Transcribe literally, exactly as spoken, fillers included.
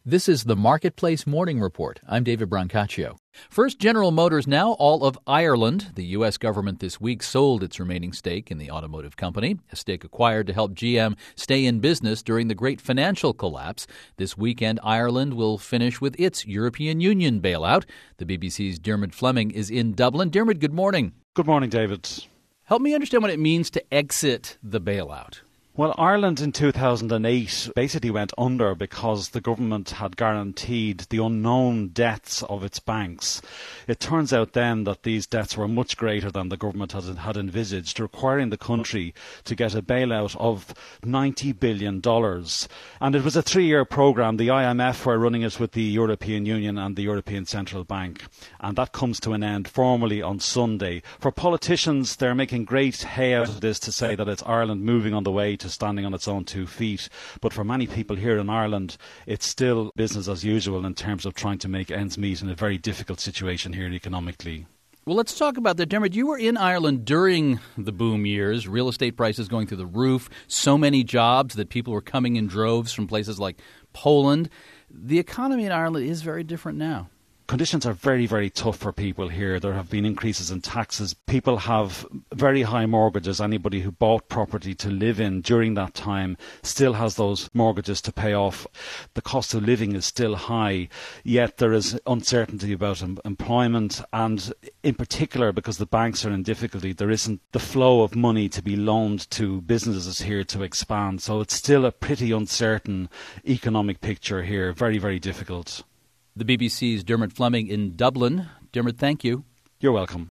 This is the Marketplace Morning Report. I'm David Brancaccio. First, General Motors now all of Ireland. The U S government this week sold its remaining stake in the automotive company, a stake acquired to help G M stay in business during the great financial collapse. This weekend, Ireland will finish with its European Union bailout. The B B C's Dermot Fleming is in Dublin. Dermot, good morning. Good morning, David. Help me understand what it means to exit the bailout. Well, Ireland in two thousand eight basically went under because the government had guaranteed the unknown debts of its banks. It turns out then that these debts were much greater than the government had, had envisaged, requiring the country to get a bailout of ninety billion dollars. And it was a three-year programme. The I M F were running it with the European Union and the European Central Bank. And that comes to an end formally on Sunday. For politicians, they're making great hay out of this to say that it's Ireland moving on the way to standing on its own two feet. But for many people here in Ireland, it's still business as usual in terms of trying to make ends meet in a very difficult situation here economically. Well, let's talk about that. Dermot, you were in Ireland during the boom years, real estate prices going through the roof, so many jobs that people were coming in droves from places like Poland. The economy in Ireland is very different now. Conditions are very, very tough for people here. There have been increases in taxes. People have very high mortgages. Anybody who bought property to live in during that time still has those mortgages to pay off. The cost of living is still high, yet there is uncertainty about em- employment and in particular because the banks are in difficulty, there isn't the flow of money to be loaned to businesses here to expand. So it's still a pretty uncertain economic picture here, very, very difficult. The B B C's Dermot Fleming in Dublin. Dermot, thank you. You're welcome.